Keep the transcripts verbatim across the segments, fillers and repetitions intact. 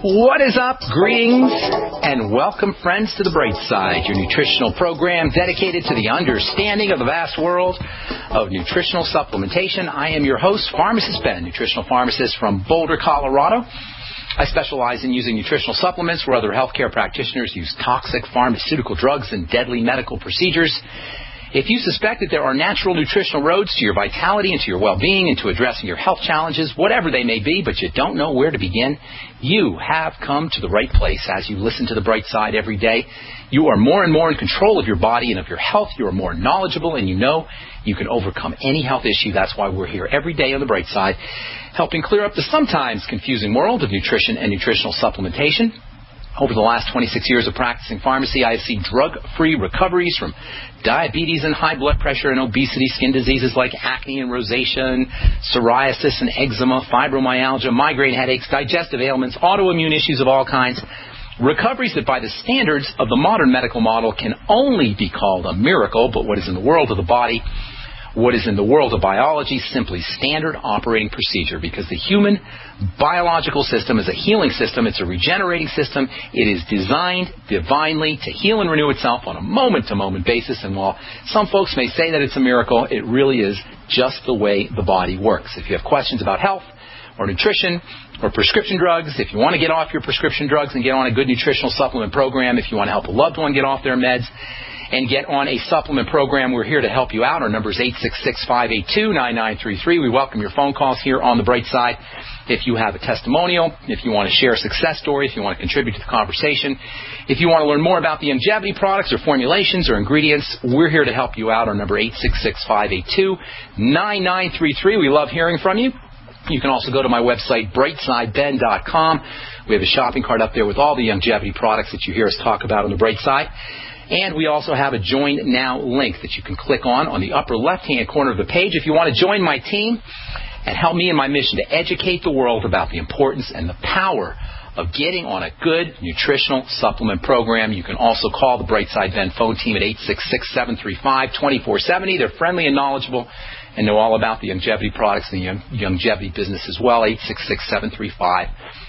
What is up? Greetings and welcome, friends, to The Bright Side, your nutritional program dedicated to the understanding of the vast world of nutritional supplementation. I am your host, Pharmacist Ben, nutritional pharmacist from Boulder, Colorado. I specialize in using nutritional supplements where other healthcare practitioners use toxic pharmaceutical drugs and deadly medical procedures. If you suspect that there are natural nutritional roads to your vitality and to your well-being and to addressing your health challenges, whatever they may be, but you don't know where to begin, you have come to the right place as you listen to The Bright Side every day. You are more and more in control of your body and of your health. You are more knowledgeable, and you know you can overcome any health issue. That's why we're here every day on The Bright Side, helping clear up the sometimes confusing world of nutrition and nutritional supplementation. Over the last twenty-six years of practicing pharmacy, I have seen drug-free recoveries from diabetes and high blood pressure and obesity, skin diseases like acne and rosacea, and psoriasis and eczema, fibromyalgia, migraine headaches, digestive ailments, autoimmune issues of all kinds. Recoveries that by the standards of the modern medical model can only be called a miracle, but what is in the world of the body, what is in the world of biology, simply standard operating procedure, because the human biological system is a healing system. It's a regenerating system. It is designed divinely to heal and renew itself on a moment-to-moment basis. And while some folks may say that it's a miracle, it really is just the way the body works. If you have questions about health or nutrition or prescription drugs, if you want to get off your prescription drugs and get on a good nutritional supplement program, if you want to help a loved one get off their meds and get on a supplement program, we're here to help you out. Our number is eight six six, five eight two, nine nine three three. We welcome your phone calls here on The Bright Side. If you have a testimonial, if you want to share a success story, if you want to contribute to the conversation, if you want to learn more about the Youngevity products or formulations or ingredients, we're here to help you out. Our number eight six six, five eight two, nine nine three three. We love hearing from you. You can also go to my website, bright side ben dot com. We have a shopping cart up there with all the Youngevity products that you hear us talk about on The Bright Side. And we also have a Join Now link that you can click on on the upper left-hand corner of the page if you want to join my team and help me in my mission to educate the world about the importance and the power of getting on a good nutritional supplement program. You can also call the Brightside Ben phone team at eight six six, seven three five, two four seven zero. They're friendly and knowledgeable and know all about the Youngevity products and the Youngevity business as well. eight six six, seven three five,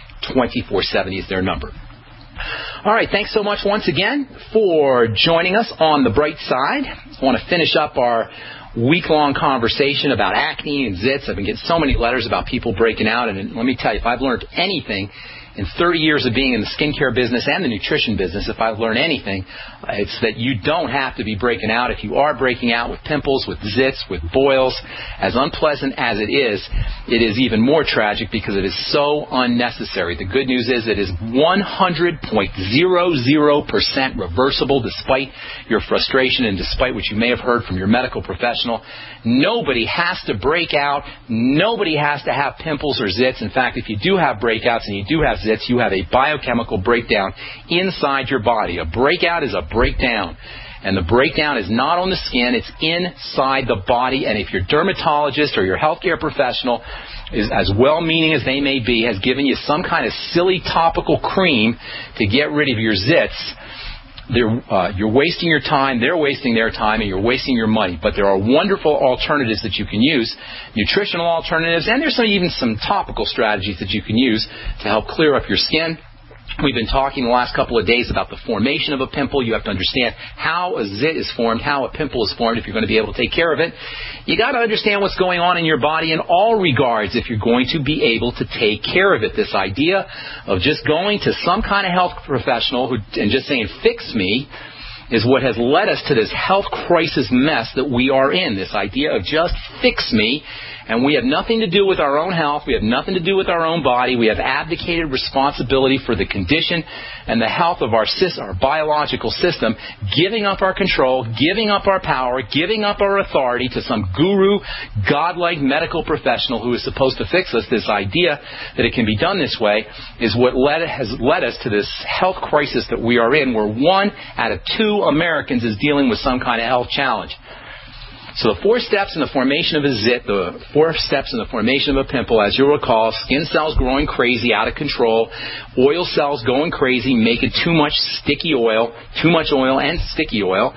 two four seven zero is their number. All right, thanks so much once again for joining us on The Bright Side. I want to finish up our week-long conversation about acne and zits. I've been getting so many letters about people breaking out, and let me tell you, if I've learned anything in thirty years of being in the skincare business and the nutrition business, if I've learned anything, it's that you don't have to be breaking out. If you are breaking out with pimples, with zits, with boils, as unpleasant as it is, it is even more tragic because it is so unnecessary. The good news is it is one hundred point zero zero percent reversible despite your frustration and despite what you may have heard from your medical professional. Nobody has to break out. Nobody has to have pimples or zits. In fact, if you do have breakouts and you do have zits, you have a biochemical breakdown inside your body. A breakout is a breakdown. And the breakdown is not on the skin, it's inside the body. And if your dermatologist or your healthcare professional is as well-meaning as they may be, has given you some kind of silly topical cream to get rid of your zits, They're, uh, you're wasting your time, they're wasting their time, and you're wasting your money. But there are wonderful alternatives that you can use, nutritional alternatives, and there's some, even some topical strategies that you can use to help clear up your skin. We've been talking the last couple of days about the formation of a pimple. You have to understand how a zit is formed, how a pimple is formed if you're going to be able to take care of it. You got to understand what's going on in your body in all regards if you're going to be able to take care of it. This idea of just going to some kind of health professional who, and just saying, fix me, is what has led us to this health crisis mess that we are in. This idea of just fix me. And we have nothing to do with our own health. We have nothing to do with our own body. We have abdicated responsibility for the condition and the health of our, our biological system, giving up our control, giving up our power, giving up our authority to some guru, godlike medical professional who is supposed to fix us. This idea that it can be done this way is what led, has led us to this health crisis that we are in, where one out of two Americans is dealing with some kind of health challenge. So the four steps in the formation of a zit, the four steps in the formation of a pimple, as you'll recall, skin cells growing crazy, out of control, oil cells going crazy, making too much sticky oil, too much oil and sticky oil,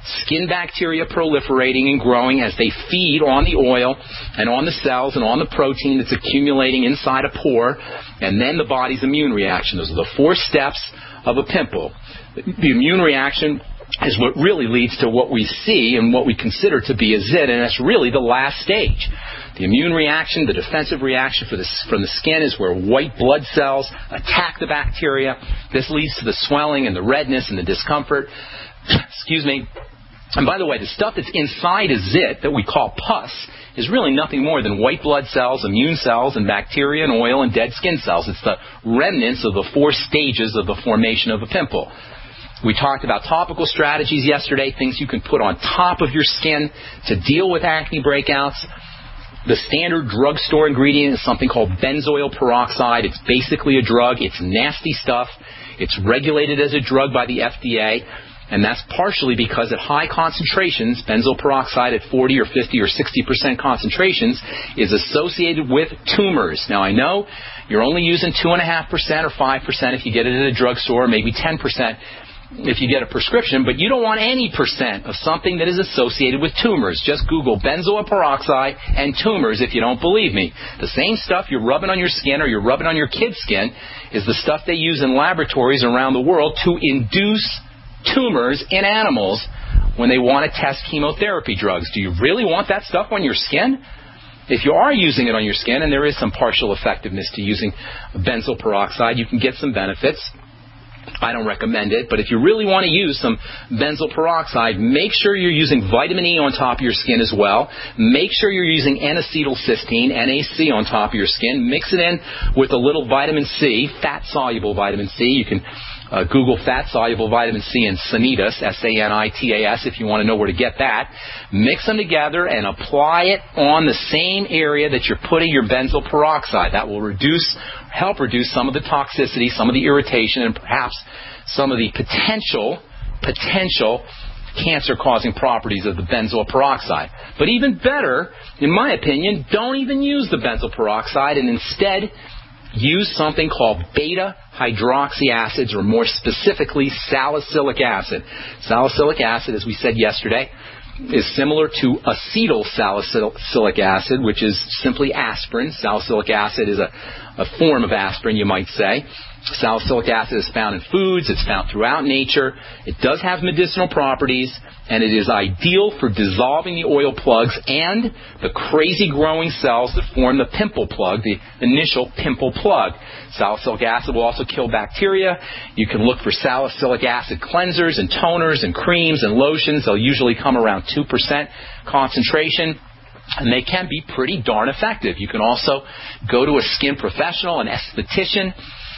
skin bacteria proliferating and growing as they feed on the oil and on the cells and on the protein that's accumulating inside a pore, and then the body's immune reaction. Those are the four steps of a pimple. The immune reaction is what really leads to what we see and what we consider to be a zit, and that's really the last stage. The immune reaction, the defensive reaction for the, from the skin, is where white blood cells attack the bacteria. This leads to the swelling and the redness and the discomfort. Excuse me. And by the way, the stuff that's inside a zit that we call pus is really nothing more than white blood cells, immune cells, and bacteria and oil and dead skin cells. It's the remnants of the four stages of the formation of a pimple. We talked about topical strategies yesterday, things you can put on top of your skin to deal with acne breakouts. The standard drugstore ingredient is something called benzoyl peroxide. It's basically a drug. It's nasty stuff. It's regulated as a drug by the F D A, and that's partially because at high concentrations, benzoyl peroxide at forty or fifty or sixty percent concentrations is associated with tumors. Now, I know you're only using two point five percent or five percent if you get it at a drugstore, maybe ten percent if you get a prescription, but you don't want any percent of something that is associated with tumors. Just Google benzoyl peroxide and tumors if you don't believe me. The same stuff you're rubbing on your skin or you're rubbing on your kid's skin is the stuff they use in laboratories around the world to induce tumors in animals when they want to test chemotherapy drugs. Do you really want that stuff on your skin? If you are using it on your skin, and there is some partial effectiveness to using benzoyl peroxide, you can get some benefits. I don't recommend it, but if you really want to use some benzoyl peroxide, make sure you're using vitamin E on top of your skin as well. Make sure you're using N-acetylcysteine, N A C, on top of your skin. Mix it in with a little vitamin C, fat-soluble vitamin C. You can uh, Google fat-soluble vitamin C and Sanitas, S A N I T A S, if you want to know where to get that. Mix them together and apply it on the same area that you're putting your benzoyl peroxide. That will reduce, help reduce some of the toxicity, some of the irritation, and perhaps some of the potential, potential cancer-causing properties of the benzoyl peroxide. But even better, in my opinion, don't even use the benzoyl peroxide and instead use something called beta-hydroxy acids, or more specifically, salicylic acid. Salicylic acid, as we said yesterday, is similar to acetyl salicylic acid, which is simply aspirin. Salicylic acid is a, a form of aspirin, you might say. Salicylic acid is found in foods. It's found throughout nature. It does have medicinal properties, and it is ideal for dissolving the oil plugs and the crazy growing cells that form the pimple plug, the initial pimple plug. Salicylic acid will also kill bacteria. You can look for salicylic acid cleansers and toners and creams and lotions. They'll usually come around two percent concentration, and they can be pretty darn effective. You can also go to a skin professional, an esthetician.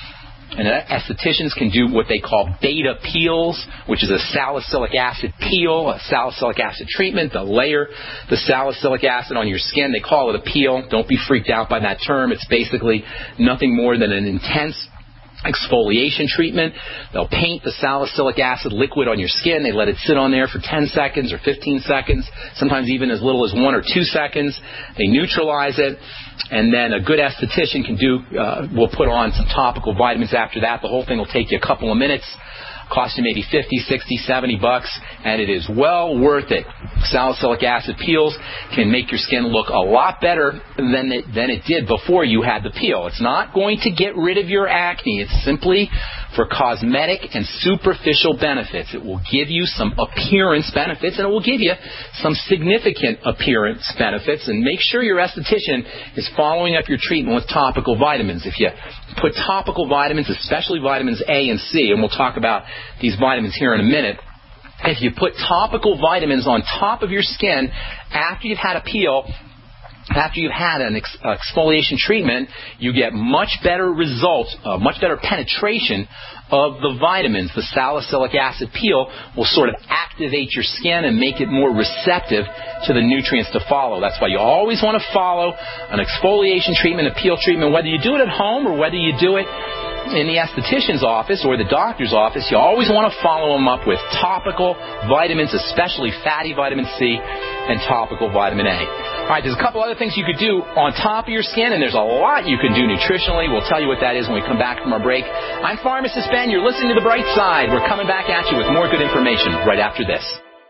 And estheticians can do what they call beta peels, which is a salicylic acid peel, a salicylic acid treatment. They'll layer the salicylic acid on your skin. They call it a peel. Don't be freaked out by that term. It's basically nothing more than an intense exfoliation treatment. They'll paint the salicylic acid liquid on your skin. They let it sit on there for ten seconds or fifteen seconds, sometimes even as little as one or two seconds. They neutralize it, and then a good esthetician can do, uh, will put on some topical vitamins after that. The whole thing will take you a couple of minutes. Cost you maybe fifty, sixty, seventy bucks, and it is well worth it. Salicylic acid peels can make your skin look a lot better than it, than it did before you had the peel. It's not going to get rid of your acne. It's simply for cosmetic and superficial benefits. It will give you some appearance benefits, and it will give you some significant appearance benefits. And make sure your esthetician is following up your treatment with topical vitamins. If you put topical vitamins, especially vitamins A and C, and we'll talk about these vitamins here in a minute, if you put topical vitamins on top of your skin after you've had a peel, after you've had an ex- exfoliation treatment, you get much better results, uh, much better penetration of the vitamins. The salicylic acid peel will sort of activate your skin and make it more receptive to the nutrients to follow. That's why you always want to follow an exfoliation treatment, a peel treatment, whether you do it at home or whether you do it in the esthetician's office or the doctor's office. You always want to follow them up with topical vitamins, especially fatty vitamin C and topical vitamin A. All right, there's a couple other things you could do on top of your skin, and there's a lot you can do nutritionally. We'll tell you what that is when we come back from our break. I'm Pharmacist Ben. You're listening to The Bright Side. We're coming back at you with more good information right after this.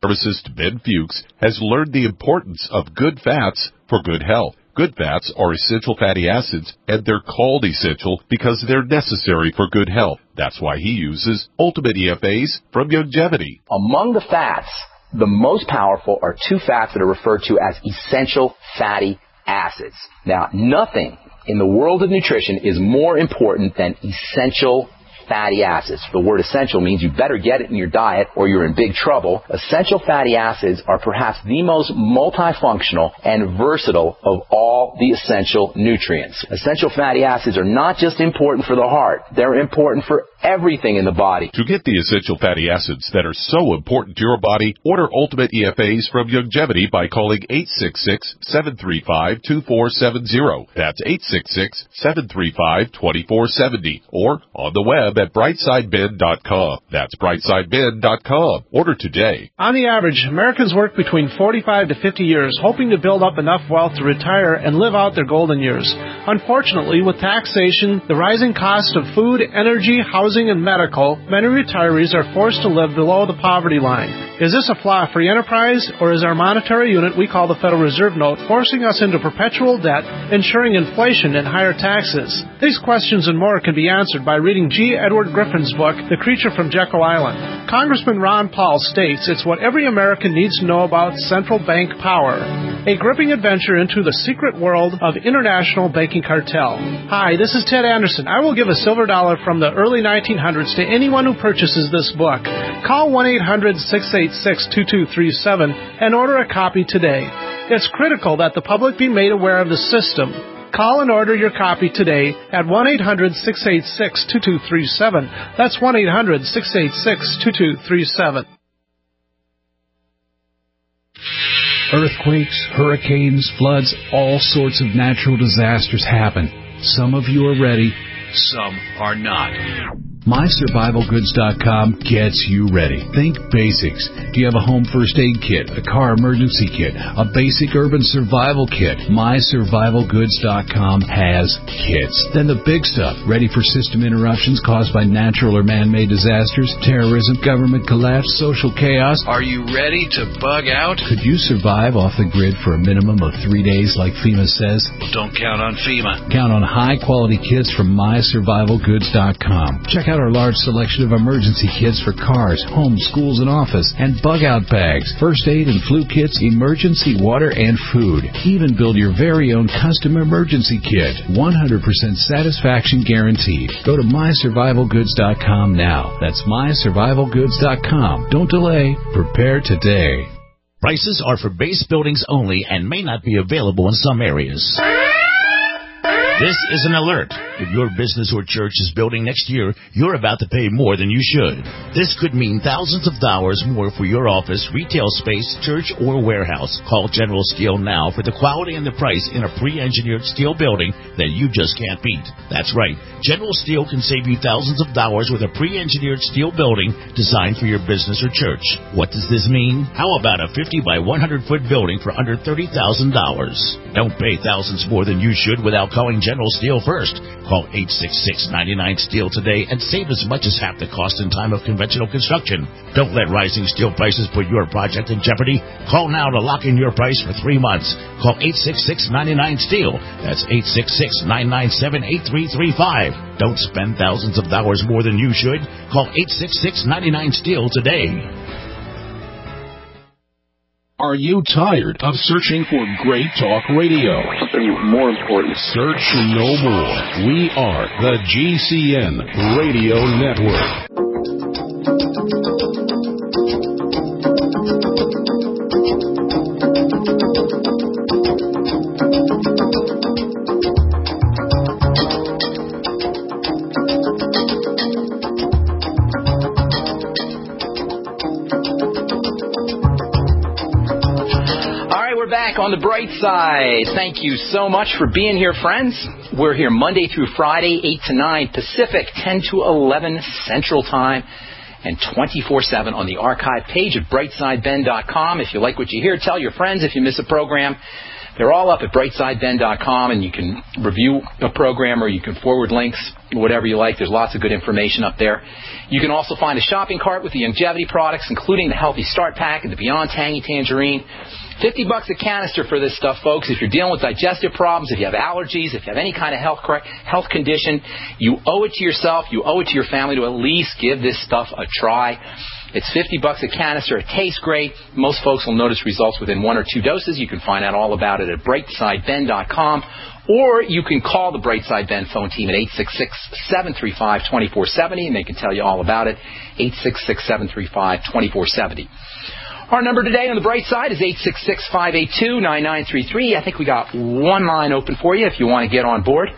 Pharmacist Ben Fuchs has learned the importance of good fats for good health. Good fats are essential fatty acids, and they're called essential because they're necessary for good health. That's why he uses Ultimate E F As from Youngevity. Among the fats, the most powerful are two fats that are referred to as essential fatty acids. Now, nothing in the world of nutrition is more important than essential fatty acids. The word essential means you better get it in your diet or you're in big trouble. Essential fatty acids are perhaps the most multifunctional and versatile of all the essential nutrients. Essential fatty acids are not just important for the heart. They're important for everything in the body. To get the essential fatty acids that are so important to your body, order Ultimate E F As from Youngevity by calling eight six six, seven three five, two four seven zero. That's eight six six, seven three five, two four seven zero. Or on the web at brightside ben dot com. That's brightside ben dot com. Order today. On the average, Americans work between forty-five to fifty years, hoping to build up enough wealth to retire and live out their golden years. Unfortunately, with taxation, the rising cost of food, energy, housing, and medical, many retirees are forced to live below the poverty line. Is this a flaw free enterprise, or is our monetary unit we call the Federal Reserve Note forcing us into perpetual debt, ensuring inflation and higher taxes? These questions and more can be answered by reading G. Edward Griffin's book, The Creature from Jekyll Island. Congressman Ron Paul states it's what every American needs to know about central bank power. A gripping adventure into the secret world of international banking cartel. Hi, this is Ted Anderson. I will give a silver dollar from the early nineteen hundreds to anyone who purchases this book. Call one eight hundred, six eight six, two two three seven and order a copy today. It's critical that the public be made aware of the system. Call and order your copy today at one eight hundred, six eight six, two two three seven. That's one eight hundred, six eight six, two two three seven. Earthquakes, hurricanes, floods, all sorts of natural disasters happen. Some of you are ready, some are not. my survival goods dot com gets you ready. Think basics. Do you have a home first aid kit, a car emergency kit, a basic urban survival kit? my survival goods dot com has kits. Then the big stuff, ready for system interruptions caused by natural or man-made disasters, terrorism, government collapse, social chaos. Are you ready to bug out? Could you survive off the grid for a minimum of three days like FEMA says? Well, don't count on FEMA. Count on high-quality kits from my survival goods dot com. Check out our large selection of emergency kits for cars, homes, schools, and office, and bug-out bags, first aid and flu kits, emergency water, and food. Even build your very own custom emergency kit. one hundred percent satisfaction guaranteed. Go to my survival goods dot com now. That's my survival goods dot com. Don't delay. Prepare today. Prices are for base buildings only and may not be available in some areas. This is an alert. If your business or church is building next year, you're about to pay more than you should. This could mean thousands of dollars more for your office, retail space, church, or warehouse. Call General Steel now for the quality and the price in a pre-engineered steel building that you just can't beat. That's right. General Steel can save you thousands of dollars with a pre-engineered steel building designed for your business or church. What does this mean? How about a fifty by one hundred foot building for under thirty thousand dollars? Don't pay thousands more than you should without calling General Steel first. Call eight six six, nine nine, STEEL today and save as much as half the cost in time of conventional construction. Don't let rising steel prices put your project in jeopardy. Call now to lock in your price for three months. Call eight six six, nine nine, STEEL. That's eight six six, nine nine seven, eight three three five. Don't spend thousands of dollars more than you should. Call eight six six, nine nine, STEEL today. Are you tired of searching for great talk radio? Something more important. Search no more. We are the G C N Radio Network. On the bright side, thank you so much for being here, friends. We're here Monday through Friday, eight to nine Pacific, ten to eleven Central Time, and twenty-four seven on the archive page at brightside ben dot com. If you like what you hear, tell your friends. If you miss a program, They're all up at brightside ben dot com, and you can review a program or you can forward links, whatever you like. There's lots of good information up there. You can also find a shopping cart with the Longevity products, including the Healthy Start Pack and the Beyond Tangy Tangerine. fifty bucks a canister for this stuff, folks. If you're dealing with digestive problems, if you have allergies, if you have any kind of health health condition, you owe it to yourself, you owe it to your family to at least give this stuff a try. It's fifty bucks a canister. It tastes great. Most folks will notice results within one or two doses. You can find out all about it at brightside ben dot com, or you can call the Brightside Ben phone team at eight six six, seven three five, two four seven zero, and they can tell you all about it, eight six six, seven three five, two four seven zero. Our number today on the Bright Side is eight six six, five eight two, nine nine three three. I think we got one line open for you if you want to get on board.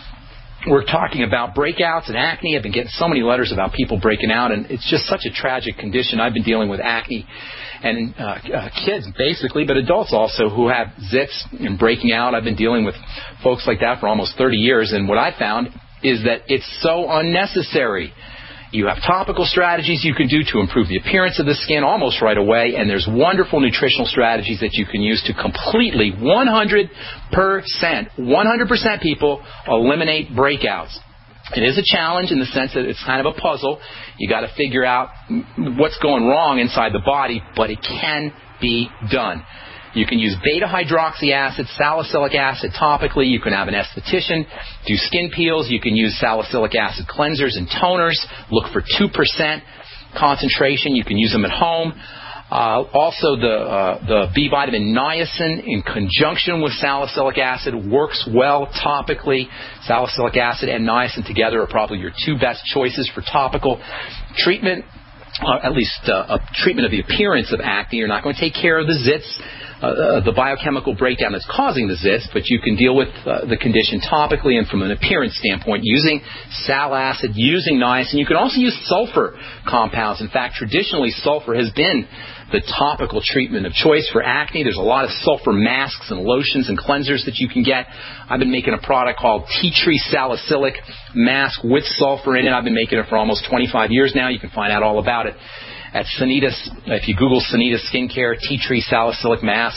We're talking about breakouts and acne. I've been getting so many letters about people breaking out, and it's just such a tragic condition. I've been dealing with acne and uh, uh, kids, basically, but adults also who have zits and breaking out. I've been dealing with folks like that for almost thirty years, and what I found is that it's so unnecessary. You have topical strategies you can do to improve the appearance of the skin almost right away, and there's wonderful nutritional strategies that you can use to completely, one hundred percent, one hundred percent people eliminate breakouts. It is a challenge in the sense that it's kind of a puzzle. You got to figure out what's going wrong inside the body, but it can be done. You can use beta-hydroxy acid, salicylic acid topically. You can have an esthetician do skin peels. You can use salicylic acid cleansers and toners. Look for two percent concentration. You can use them at home. Uh, also, the uh, the B vitamin niacin in conjunction with salicylic acid works well topically. Salicylic acid and niacin together are probably your two best choices for topical treatment, uh, at least uh, a treatment of the appearance of acne. You're not going to take care of the zits, Uh, the biochemical breakdown that's causing the zits, but you can deal with uh, the condition topically and from an appearance standpoint using sal acid, using niacin. You can also use sulfur compounds. In fact, traditionally, sulfur has been the topical treatment of choice for acne. There's a lot of sulfur masks and lotions and cleansers that you can get. I've been making a product called Tea Tree Salicylic Mask with sulfur in it. I've been making it for almost twenty-five years now. You can find out all about it at Sanitas. If you Google Sanitas Skincare Tea Tree Salicylic Mask.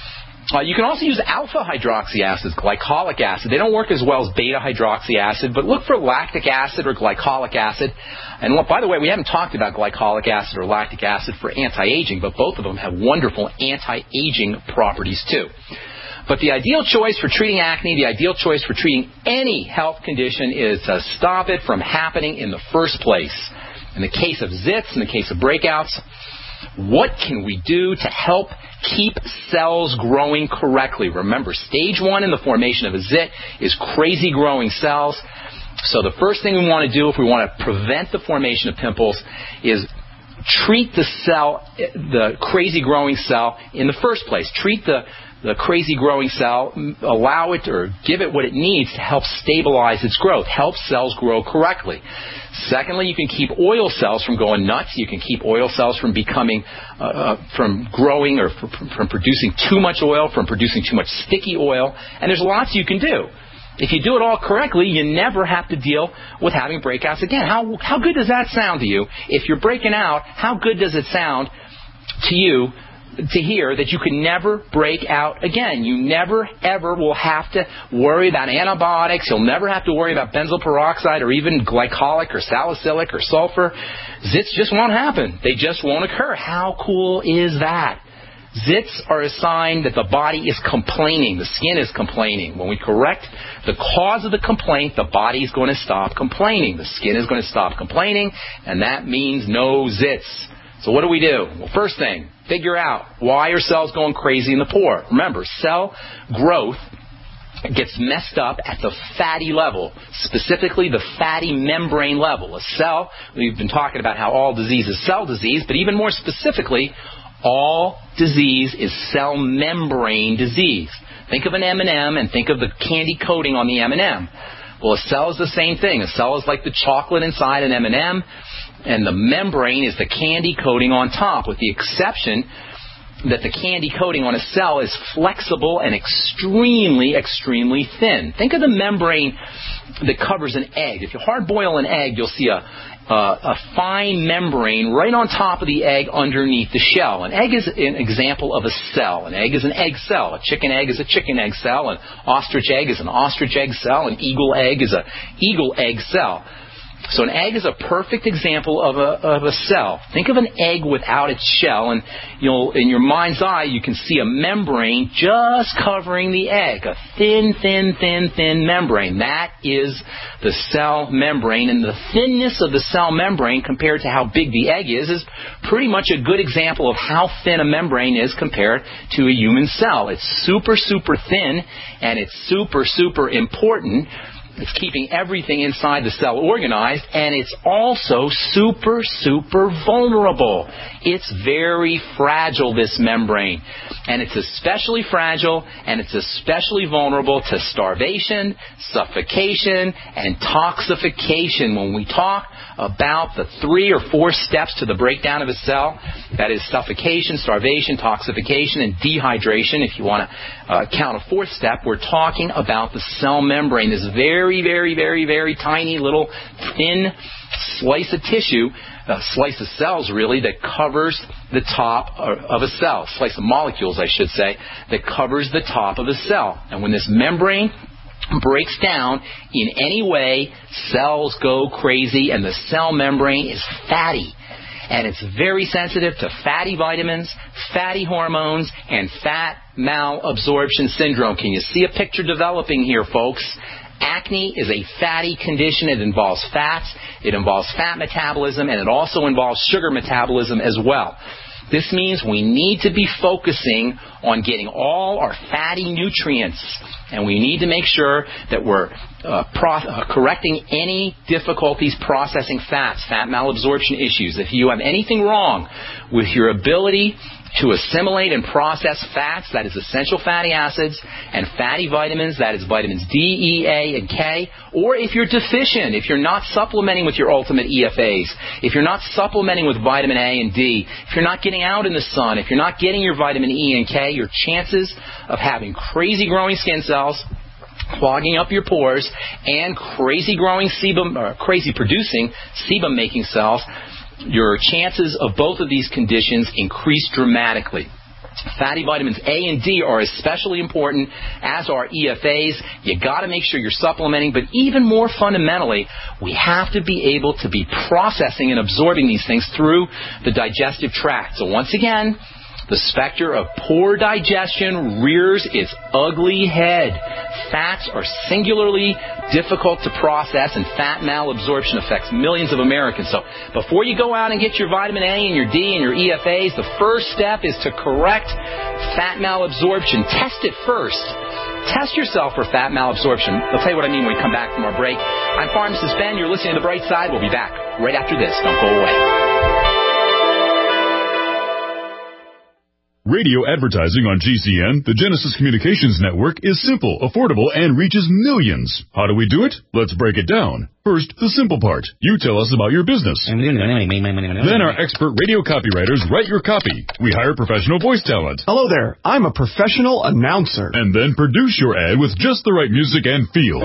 Uh, you can also use alpha-hydroxy acids, glycolic acid. They don't work as well as beta-hydroxy acid, but look for lactic acid or glycolic acid. And look, by the way, we haven't talked about glycolic acid or lactic acid for anti-aging, but both of them have wonderful anti-aging properties too. But the ideal choice for treating acne, the ideal choice for treating any health condition is to stop it from happening in the first place. In the case of zits, in the case of breakouts, what can we do to help keep cells growing correctly? Remember, stage one in the formation of a zit is crazy growing cells. So the first thing we want to do if we want to prevent the formation of pimples is treat the cell, the crazy growing cell in the first place. Treat the the crazy growing cell, allow it or give it what it needs to help stabilize its growth, help cells grow correctly. Secondly, you can keep oil cells from going nuts. You can keep oil cells from becoming, uh, uh, from growing or from, from producing too much oil, from producing too much sticky oil. And there's lots you can do. If you do it all correctly, you never have to deal with having breakouts again. How, how good does that sound to you? If you're breaking out, how good does it sound to you to hear that you can never break out again? You never, ever will have to worry about antibiotics. You'll never have to worry about benzoyl peroxide or even glycolic or salicylic or sulfur. Zits just won't happen. They just won't occur. How cool is that? Zits are a sign that the body is complaining. The skin is complaining. When we correct the cause of the complaint, the body is going to stop complaining. The skin is going to stop complaining, and that means no zits. So what do we do? Well, first thing, figure out why are cells going crazy in the pore. Remember, cell growth gets messed up at the fatty level, specifically the fatty membrane level. A cell, we've been talking about how all disease is cell disease, but even more specifically, all disease is cell membrane disease. Think of an M and M and think of the candy coating on the M and M. Well, a cell is the same thing. A cell is like the chocolate inside an M and M, and the membrane is the candy coating on top, with the exception that the candy coating on a cell is flexible and extremely, extremely thin. Think of the membrane that covers an egg. If you hard boil an egg, you'll see a, a, a fine membrane right on top of the egg underneath the shell. An egg is an example of a cell. An egg is an egg cell. A chicken egg is a chicken egg cell. An ostrich egg is an ostrich egg cell. An eagle egg is an eagle egg cell. So an egg is a perfect example of a of a cell. Think of an egg without its shell, and you'll in your mind's eye you can see a membrane just covering the egg, a thin, thin, thin, thin membrane. That is the cell membrane, and the thinness of the cell membrane compared to how big the egg is is pretty much a good example of how thin a membrane is compared to a human cell. It's super, super thin, and it's super, super important. It's keeping everything inside the cell organized, and it's also super, super vulnerable. It's very fragile, this membrane. And it's especially fragile, and it's especially vulnerable to starvation, suffocation, and toxification. When we talk about the three or four steps to the breakdown of a cell, that is suffocation, starvation, toxification, and dehydration. If you want to uh, count a fourth step, we're talking about the cell membrane, this very, very, very, very tiny little thin slice of tissue, a slice of cells really, that covers the top of a cell, slice of molecules I should say, that covers the top of a cell. And when this membrane breaks down in any way, cells go crazy, and the cell membrane is fatty. And it's very sensitive to fatty vitamins, fatty hormones, and fat malabsorption syndrome. Can you see a picture developing here, folks? Acne is a fatty condition. It involves fats, it involves fat metabolism, and it also involves sugar metabolism as well. This means we need to be focusing on getting all our fatty nutrients, and we need to make sure that we're uh, pro- uh, correcting any difficulties processing fats, fat malabsorption issues. If you have anything wrong with your ability to assimilate and process fats, that is essential fatty acids, and fatty vitamins, that is vitamins D, E, A, and K, or if you're deficient, if you're not supplementing with your ultimate E F As, if you're not supplementing with vitamin A and D, if you're not getting out in the sun, if you're not getting your vitamin E and K, your chances of having crazy growing skin cells, clogging up your pores, and crazy growing sebum, or crazy producing sebum making cells, your chances of both of these conditions increase dramatically. Fatty vitamins A and D are especially important, as are E F As. You got to make sure you're supplementing, but even more fundamentally, we have to be able to be processing and absorbing these things through the digestive tract. So once again, the specter of poor digestion rears its ugly head. Fats are singularly difficult to process, and fat malabsorption affects millions of Americans. So before you go out and get your vitamin A and your D and your E F As, the first step is to correct fat malabsorption. Test it first. Test yourself for fat malabsorption. I'll tell you what I mean when we come back from our break. I'm Pharmacist Ben. You're listening to The Bright Side. We'll be back right after this. Don't go away. Radio advertising on G C N, the Genesis Communications Network, is simple, affordable, and reaches millions. How do we do it? Let's break it down. First, the simple part. You tell us about your business. Then our expert radio copywriters write your copy. We hire professional voice talent. Hello there. I'm a professional announcer. And then produce your ad with just the right music and feel.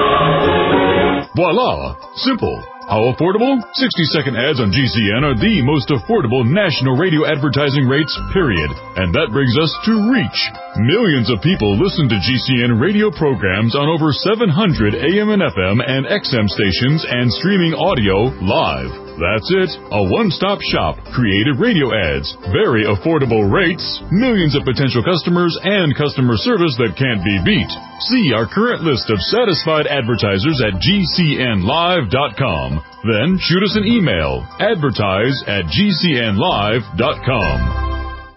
Voila! Simple. How affordable? sixty-second ads on G C N are the most affordable national radio advertising rates, period. And that brings us to reach. Millions of people listen to G C N radio programs on over seven hundred A M and F M and X M stations and streaming audio live. That's it. A one-stop shop. Creative radio ads. Very affordable rates. Millions of potential customers and customer service that can't be beat. See our current list of satisfied advertisers at G C N live dot com. Then shoot us an email. Advertise at G C N live dot com.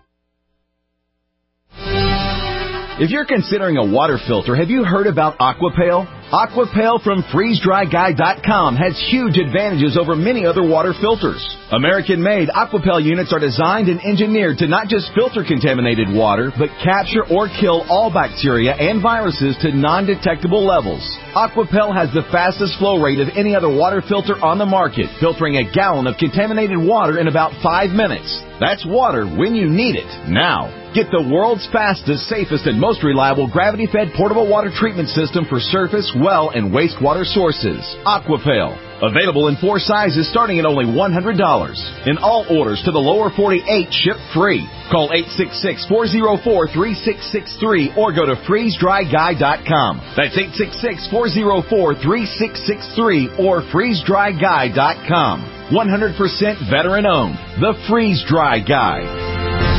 If you're considering a water filter, have you heard about Aquapail? Aquapel from freeze dry guy dot com has huge advantages over many other water filters. American-made Aquapel units are designed and engineered to not just filter contaminated water, but capture or kill all bacteria and viruses to non-detectable levels. Aquapel has the fastest flow rate of any other water filter on the market, filtering a gallon of contaminated water in about five minutes. That's water when you need it, now. Get the world's fastest, safest, and most reliable gravity-fed portable water treatment system for surface, well, and wastewater sources. Aquapel. Available in four sizes starting at only one hundred dollars. And all orders to the lower forty-eight ship free. Call eight six six, four zero four, three six six three or go to freeze dry guy dot com. That's eight six six, four zero four, three six six three or freeze dry guy dot com. one hundred percent veteran-owned. The Freeze Dry Guy.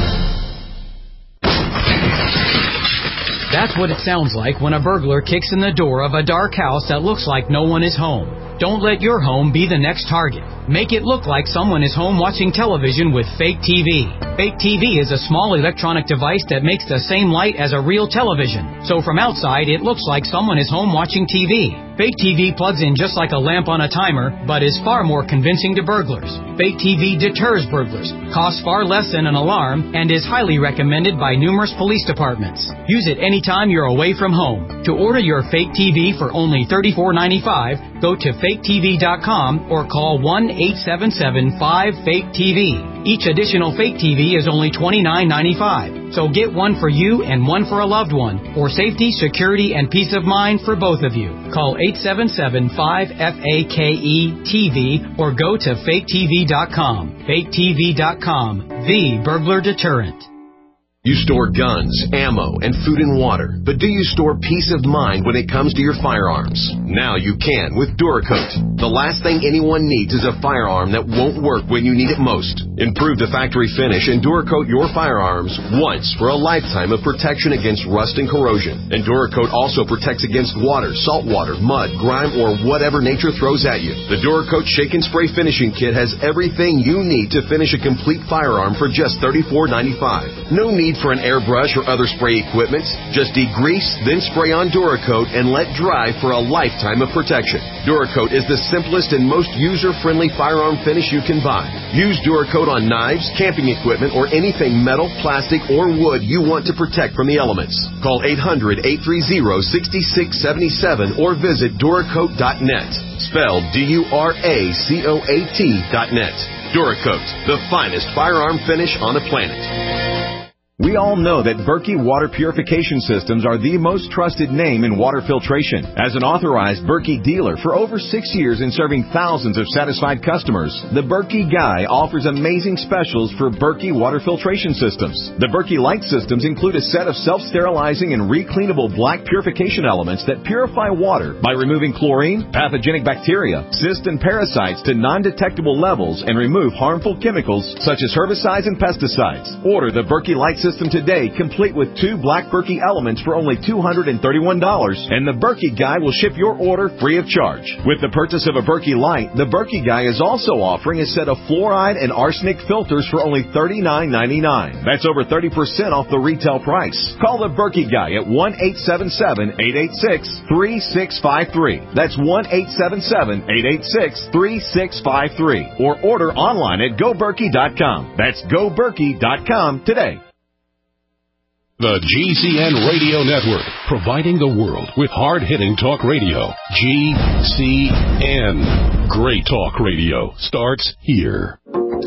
That's what it sounds like when a burglar kicks in the door of a dark house that looks like no one is home. Don't let your home be the next target. Make it look like someone is home watching television with Fake T V. Fake T V is a small electronic device that makes the same light as a real television. So from outside, it looks like someone is home watching T V. Fake T V plugs in just like a lamp on a timer, but is far more convincing to burglars. Fake T V deters burglars, costs far less than an alarm, and is highly recommended by numerous police departments. Use it anytime you're away from home. To order your Fake T V for only thirty-four ninety-five, go to fake T V dot com or call one eight seven seven, five, fake T V. Each additional Fake T V is only twenty-nine ninety-five. So get one for you and one for a loved one, for safety, security, and peace of mind for both of you. Call eight seven seven, five, F A K E T V or go to fake T V dot com. fake T V dot com, the burglar deterrent. You store guns, ammo, and food and water, but do you store peace of mind when it comes to your firearms? Now you can with Duracoat. The last thing anyone needs is a firearm that won't work when you need it most. Improve the factory finish and Duracoat your firearms once for a lifetime of protection against rust and corrosion. And Duracoat also protects against water, salt water, mud, grime, or whatever nature throws at you. The Duracoat Shake and Spray Finishing Kit has everything you need to finish a complete firearm for just thirty-four ninety-five. No need for an airbrush or other spray equipment. Just degrease, then spray on Duracoat and let dry for a lifetime of protection. Duracoat is the simplest and most user-friendly firearm finish you can buy. Use Duracoat on knives, camping equipment, or anything metal, plastic, or wood you want to protect from the elements. Call eight hundred, eight three zero, six six seven seven or visit Duracoat dot net. Spelled D U R A C O A T dot net. Duracoat, the finest firearm finish on the planet. We all know that Berkey Water Purification Systems are the most trusted name in water filtration. As an authorized Berkey dealer for over six years and serving thousands of satisfied customers, the Berkey Guy offers amazing specials for Berkey Water Filtration Systems. The Berkey Light Systems include a set of self-sterilizing and recleanable black purification elements that purify water by removing chlorine, pathogenic bacteria, cysts, and parasites to non-detectable levels and remove harmful chemicals such as herbicides and pesticides. Order the Berkey Light System today, complete with two black Berkey elements for only two hundred thirty-one dollars, and the Berkey Guy will ship your order free of charge. With the purchase of a Berkey Light, the Berkey Guy is also offering a set of fluoride and arsenic filters for only thirty-nine ninety-nine. That's over thirty percent off the retail price. Call the Berkey Guy at one eight seven seven, eight eight six, three six five three. That's one eight seven seven, eight eight six, three six five three. Or order online at go berkey dot com. That's go berkey dot com today. The G C N Radio Network, providing the world with hard-hitting talk radio. G C N. Great talk radio starts here.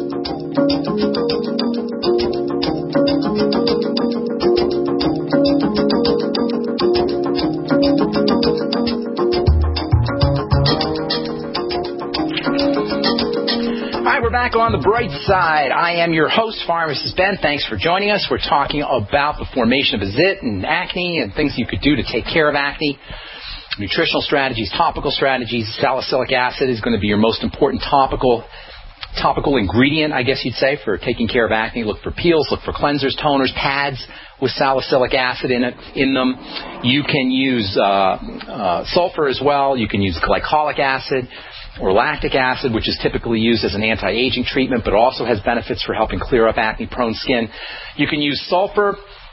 We're back on the bright side. I am your host, Pharmacist Ben. Thanks for joining us. We're talking about the formation of a zit and acne and things you could do to take care of acne. Nutritional strategies, topical strategies. Salicylic acid is going to be your most important topical topical ingredient, I guess you'd say, for taking care of acne. Look for peels, look for cleansers, toners, pads with salicylic acid in it in them. You can use uh, uh, sulfur as well. You can use glycolic acid or lactic acid, which is typically used as an anti-aging treatment, but also has benefits for helping clear up acne-prone skin. You can use sulfur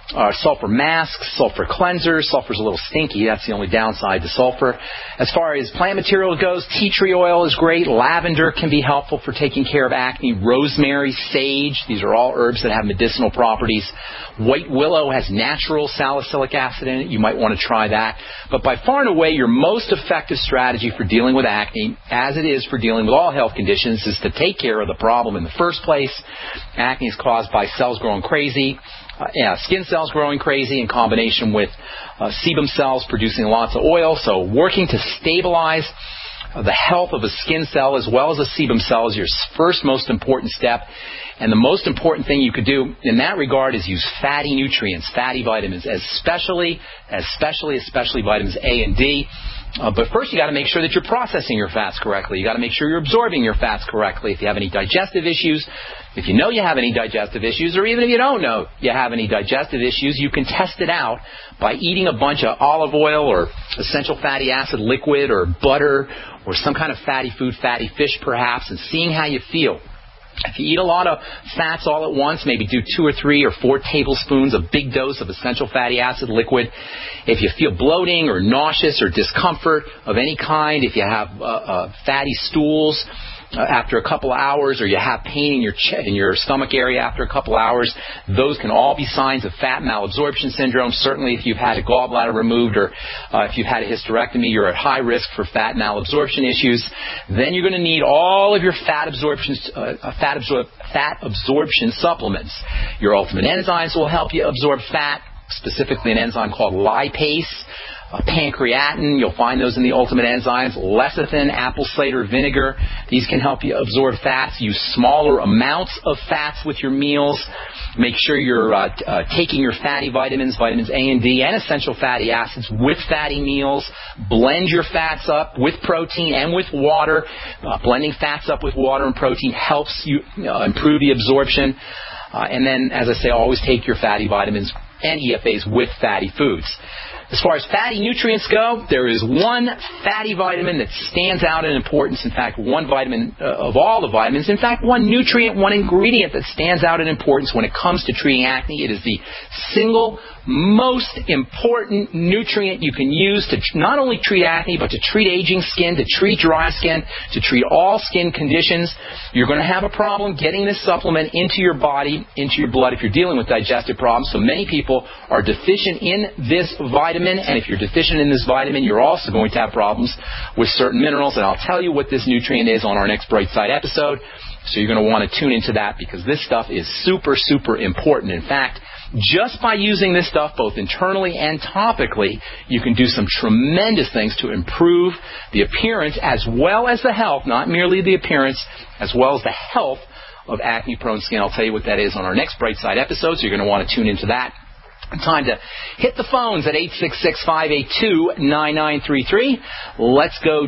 uh, sulfur masks, sulfur cleansers. Sulfur's a little stinky. That's the only downside to sulfur. As far as plant material goes, tea tree oil is great. Lavender can be helpful for taking care of acne. Rosemary, sage, these are all herbs that have medicinal properties. White willow has natural salicylic acid in it. You might want to try that. But by far and away, your most effective strategy for dealing with acne, as it is for dealing with all health conditions, is to take care of the problem in the first place. Acne is caused by cells growing crazy, uh, yeah, skin cells growing crazy in combination with uh, sebum cells producing lots of oil. So working to stabilize the health of a skin cell as well as a sebum cell is your first most important step. And the most important thing you could do in that regard is use fatty nutrients, fatty vitamins, especially, especially, especially vitamins A and D. Uh, but first, you got to make sure that you're processing your fats correctly. You got to make sure you're absorbing your fats correctly. If you have any digestive issues, if you know you have any digestive issues, or even if you don't know you have any digestive issues, you can test it out by eating a bunch of olive oil or essential fatty acid liquid or butter or some kind of fatty food, fatty fish perhaps, and seeing how you feel. If you eat a lot of fats all at once, maybe do two or three or four tablespoons, a big dose of essential fatty acid liquid. If you feel bloating or nauseous or discomfort of any kind, if you have uh, uh, fatty stools uh, after a couple of hours, or you have pain in your ch- in your stomach area after a couple of hours, those can all be signs of fat malabsorption syndrome. Certainly if you've had a gallbladder removed or uh, if you've had a hysterectomy, you're at high risk for fat malabsorption issues. Then you're going to need all of your fat absorption, uh, fat, absor- fat absorption supplements. Your Ultimate Enzymes will help you absorb fat, specifically an enzyme called lipase. Uh, pancreatin, you'll find those in the Ultimate Enzymes. Lecithin, apple cider vinegar, these can help you absorb fats. Use smaller amounts of fats with your meals. Make sure you're uh, t- uh, taking your fatty vitamins, vitamins A and D, and essential fatty acids with fatty meals. Blend your fats up with protein and with water. Uh, blending fats up with water and protein helps you uh, improve the absorption. Uh, and then, as I say, always take your fatty vitamins and E F As with fatty foods. As far as fatty nutrients go, there is one fatty vitamin that stands out in importance. In fact, one vitamin uh, of all the vitamins. In fact, one nutrient, one ingredient that stands out in importance when it comes to treating acne. It is the single most important nutrient you can use to not only treat acne, but to treat aging skin, to treat dry skin, to treat all skin conditions. You're going to have a problem getting this supplement into your body, into your blood if you're dealing with digestive problems. So many people are deficient in this vitamin, and if you're deficient in this vitamin, you're also going to have problems with certain minerals. And I'll tell you what this nutrient is on our next Bright Side episode. So you're going to want to tune into that because this stuff is super, super important. In fact, just by using this stuff, both internally and topically, you can do some tremendous things to improve the appearance as well as the health, not merely the appearance, as well as the health of acne-prone skin. I'll tell you what that is on our next Bright Side episode, so you're going to want to tune into that. Time to hit the phones at eight six six, five eight two, nine nine three three. Let's go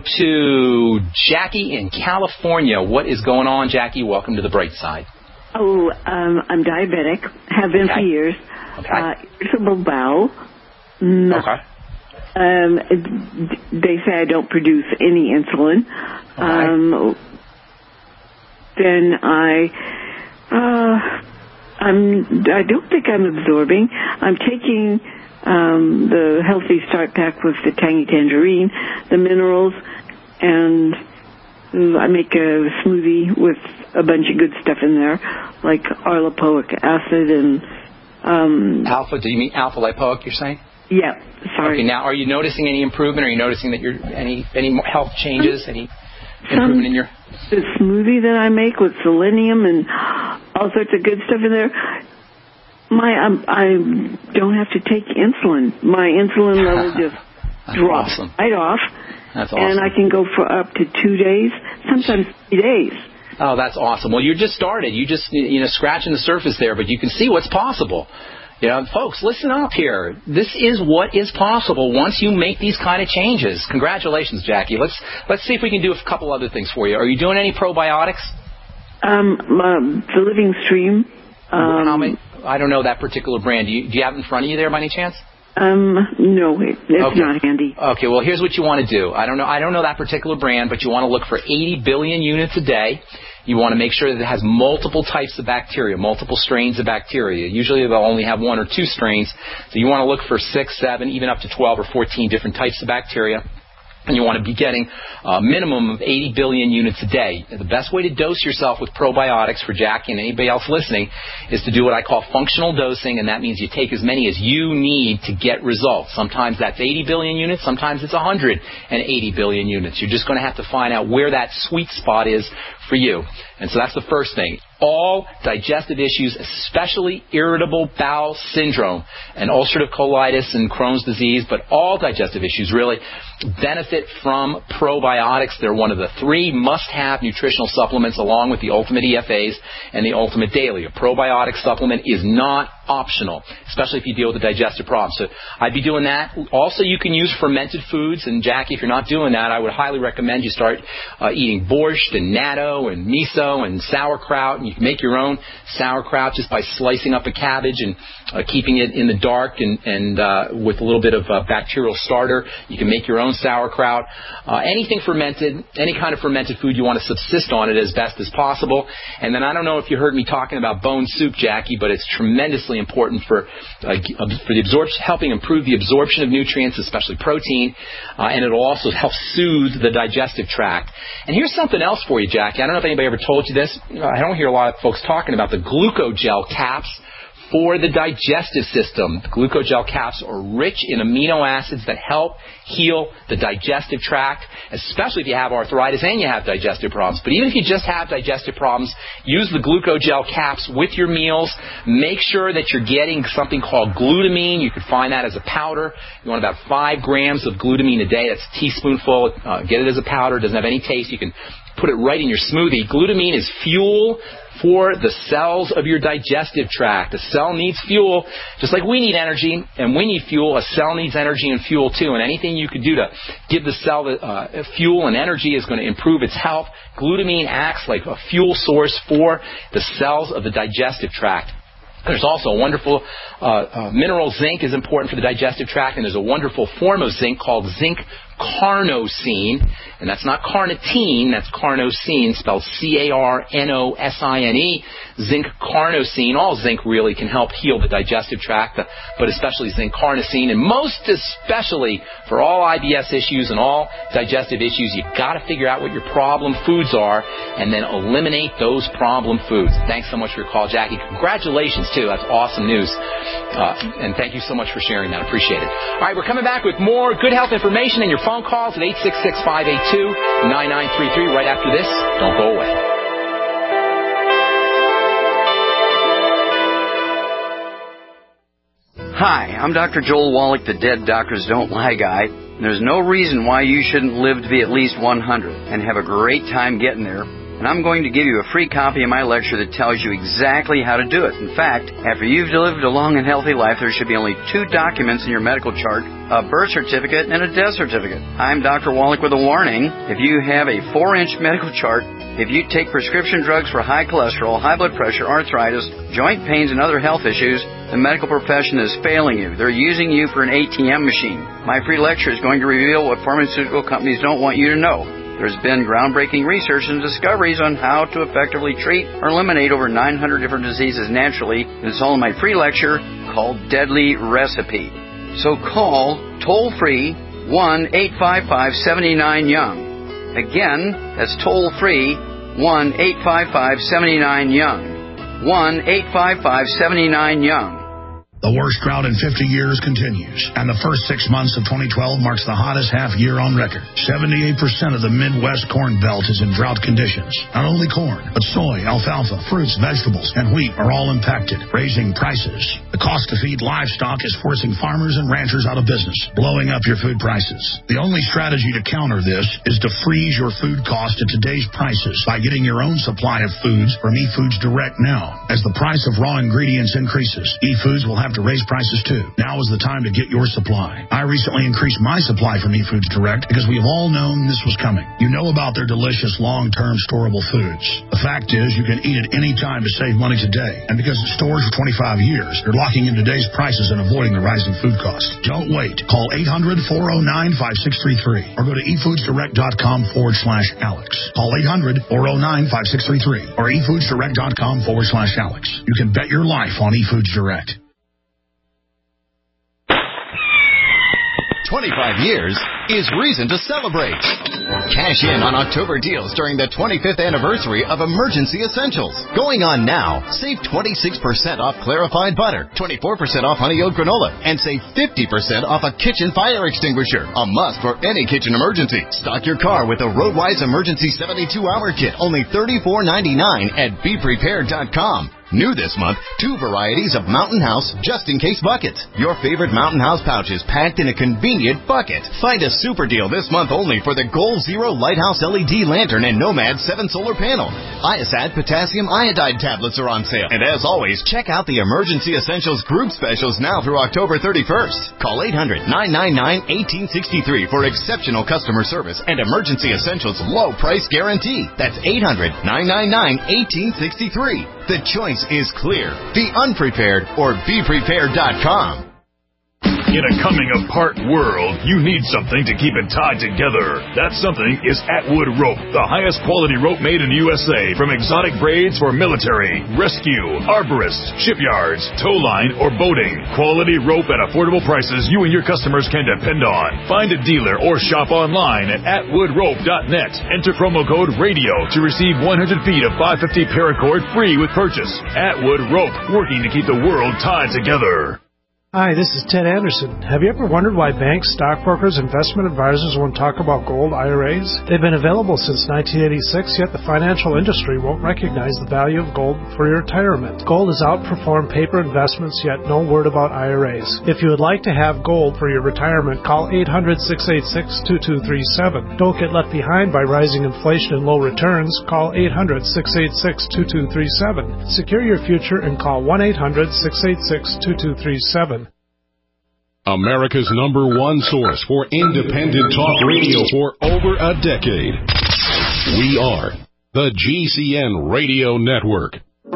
to Jackie in California. What is going on, Jackie? Welcome to the Bright Side. Oh, um, I'm diabetic, have been okay. for years. Okay. Uh, irritable bowel. No, okay. Um, they say I don't produce any insulin. Okay. Um, then I, uh, I'm, I don't think I'm absorbing. I'm taking um, the Healthy Start Pack with the Tangy Tangerine, the minerals, and I make a smoothie with a bunch of good stuff in there, like arlipoic acid and... Um, alpha, do you mean alpha lipoic, you're saying? Yeah, sorry. Okay, now are you noticing any improvement? Are you noticing that you're any any health changes, any improvement Some, in your... The smoothie that I make with selenium and all sorts of good stuff in there, my um, I don't have to take insulin. My insulin level just drops awesome. right off. That's awesome. And I can go for up to two days, sometimes three days. Oh, that's awesome. Well, you just started. You just, you know, scratching the surface there, but you can see what's possible. You know, folks, listen up here. This is what is possible once you make these kind of changes. Congratulations, Jackie. Let's let's see if we can do a couple other things for you. Are you doing any probiotics? Um, um the Living Stream. Um, How many? I don't know that particular brand. Do you, do you have it in front of you there by any chance? Um, no, it, it's okay. not handy. Okay, well, here's what you want to do. I don't know, I don't know that particular brand, but you want to look for eighty billion units a day. You want to make sure that it has multiple types of bacteria, multiple strains of bacteria. Usually they'll only have one or two strains, so you want to look for six, seven, even up to twelve or fourteen different types of bacteria. And you want to be getting a minimum of eighty billion units a day. The best way to dose yourself with probiotics for Jackie and anybody else listening is to do what I call functional dosing, and that means you take as many as you need to get results. Sometimes that's eighty billion units, sometimes it's one hundred eighty billion units. You're just going to have to find out where that sweet spot is for you. And so that's the first thing. All digestive issues, especially irritable bowel syndrome and ulcerative colitis and Crohn's disease, but all digestive issues really benefit from probiotics. They're one of the three must-have nutritional supplements along with the Ultimate E F As and the Ultimate Daily. A probiotic supplement is not optional, especially if you deal with a digestive problem. So I'd be doing that. Also, you can use fermented foods. And Jackie, if you're not doing that, I would highly recommend you start uh, eating borscht and natto and miso and sauerkraut. And you can make your own sauerkraut just by slicing up a cabbage and uh, keeping it in the dark and, and uh, with a little bit of uh, bacterial starter. You can make your own sauerkraut. Uh, anything fermented, any kind of fermented food, you want to subsist on it as best as possible. And then I don't know if you heard me talking about bone soup, Jackie, but it's tremendously important for uh, for the absorption, helping improve the absorption of nutrients, especially protein, uh, and it'll also help soothe the digestive tract. And here's something else for you, Jackie. I don't know if anybody ever told you this. I don't hear a lot of folks talking about the glucogel caps for the digestive system. The glucogel caps are rich in amino acids that help heal the digestive tract, especially if you have arthritis and you have digestive problems. But even if you just have digestive problems, use the glucogel caps with your meals. Make sure that you're getting something called glutamine. You can find that as a powder. You want about five grams of glutamine a day. That's a teaspoonful. Uh, get it as a powder. It doesn't have any taste. You can put it right in your smoothie. Glutamine is fuel for the cells of your digestive tract. A cell needs fuel, just like we need energy, and we need fuel. A cell needs energy and fuel too, and anything you can do to give the cell the, uh, fuel and energy is going to improve its health. Glutamine acts like a fuel source for the cells of the digestive tract. There's also a wonderful uh, uh, mineral. Zinc is important for the digestive tract, and there's a wonderful form of zinc called zinc carnosine, and that's not carnitine, that's carnosine, spelled C A R N O S I N E, zinc carnosine. All zinc really can help heal the digestive tract, but especially zinc carnosine, and most especially for all I B S issues and all digestive issues, you've got to figure out what your problem foods are and then eliminate those problem foods. Thanks so much for your call, Jackie. Congratulations, too. That's awesome news. Uh, and thank you so much for sharing that. Appreciate it. All right, we're coming back with more good health information and your phone calls at eight six six, five eight two, nine nine three three right after this. Don't go away. Hi, I'm Doctor Joel Wallach, the Dead Doctors Don't Lie guy. There's no reason why you shouldn't live to be at least one hundred and have a great time getting there. And I'm going to give you a free copy of my lecture that tells you exactly how to do it. In fact, after you've lived a long and healthy life, there should be only two documents in your medical chart, a birth certificate and a death certificate. I'm Doctor Wallach with a warning. If you have a four-inch medical chart, if you take prescription drugs for high cholesterol, high blood pressure, arthritis, joint pains, and other health issues, the medical profession is failing you. They're using you for an A T M machine. My free lecture is going to reveal what pharmaceutical companies don't want you to know. There's been groundbreaking research and discoveries on how to effectively treat or eliminate over nine hundred different diseases naturally. It's all in my free lecture called Deadly Recipe. So call toll-free one eight five five, seven nine, young. Again, that's toll-free one eight five five, seven nine, young. one eight five five, seven nine, young. The worst drought in fifty years continues, and the first six months of twenty twelve marks the hottest half year on record. seventy-eight percent of the Midwest corn belt is in drought conditions. Not only corn, but soy, alfalfa, fruits, vegetables, and wheat are all impacted, raising prices. The cost to feed livestock is forcing farmers and ranchers out of business, blowing up your food prices. The only strategy to counter this is to freeze your food cost at today's prices by getting your own supply of foods from eFoods Direct now. As the price of raw ingredients increases, eFoods will have have to raise prices too. Now is the time to get your supply. I recently increased my supply from eFoods Direct because we have all known this was coming. You know about their delicious long-term storable foods. The fact is you can eat it any time to save money today. And because it stores for twenty-five years, you're locking in today's prices and avoiding the rising food costs. Don't wait. Call eight hundred, four oh nine, five six three three or go to efoodsdirect.com forward slash Alex. Call eight hundred, four oh nine, five six three three or efoodsdirect.com forward slash Alex. You can bet your life on eFoods Direct. twenty-five years is reason to celebrate. Cash in on October deals during the twenty-fifth anniversary of Emergency Essentials. Going on now, save twenty-six percent off clarified butter, twenty-four percent off honey oat granola, and save fifty percent off a kitchen fire extinguisher. A must for any kitchen emergency. Stock your car with a Roadwise Emergency seventy-two hour kit, only thirty-four ninety-nine at be prepared dot com. New this month, two varieties of Mountain House just-in-case buckets. Your favorite Mountain House pouches packed in a convenient bucket. Find a super deal this month only for the Goal Zero Lighthouse L E D Lantern and Nomad seven Solar Panel. Iosad Potassium Iodide tablets are on sale. And as always, check out the Emergency Essentials group specials now through October thirty-first. Call eight hundred, nine nine nine, one eight six three for exceptional customer service and Emergency Essentials low price guarantee. That's eight hundred, nine nine nine, one eight six three. The choice is clear. Be unprepared or be prepared dot com. In a coming-apart world, you need something to keep it tied together. That something is Atwood Rope, the highest quality rope made in the U S A, from exotic braids for military, rescue, arborists, shipyards, tow line, or boating. Quality rope at affordable prices you and your customers can depend on. Find a dealer or shop online at atwood rope dot net. Enter promo code RADIO to receive one hundred feet of five fifty paracord free with purchase. Atwood Rope, working to keep the world tied together. Hi, this is Ted Anderson. Have you ever wondered why banks, stockbrokers, investment advisors won't talk about gold I R As? They've been available since nineteen eighty-six, yet the financial industry won't recognize the value of gold for your retirement. Gold has outperformed paper investments, yet no word about I R As. If you would like to have gold for your retirement, call eight hundred, six eight six, two two three seven. Don't get left behind by rising inflation and low returns. Call eight hundred, six eight six, two two three seven. Secure your future and call one eight hundred, six eight six, two two three seven. America's number one source for independent talk radio for over a decade. We are the G C N Radio Network.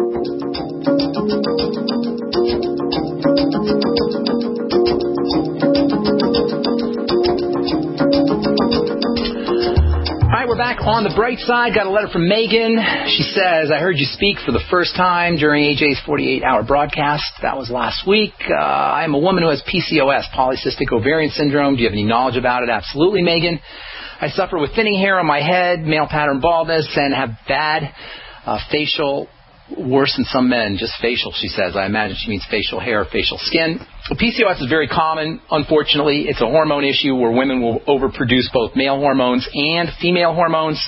We're back on the bright side. Got a letter from Megan. She says, I heard you speak for the first time during A J's forty-eight hour broadcast. That was last week. Uh, I am a woman who has P C O S, polycystic ovarian syndrome. Do you have any knowledge about it? Absolutely, Megan. I suffer with thinning hair on my head, male pattern baldness, and have bad uh, facial, worse than some men, just facial, she says. I imagine she means facial hair, facial skin. P C O S is very common, unfortunately. It's a hormone issue where women will overproduce both male hormones and female hormones.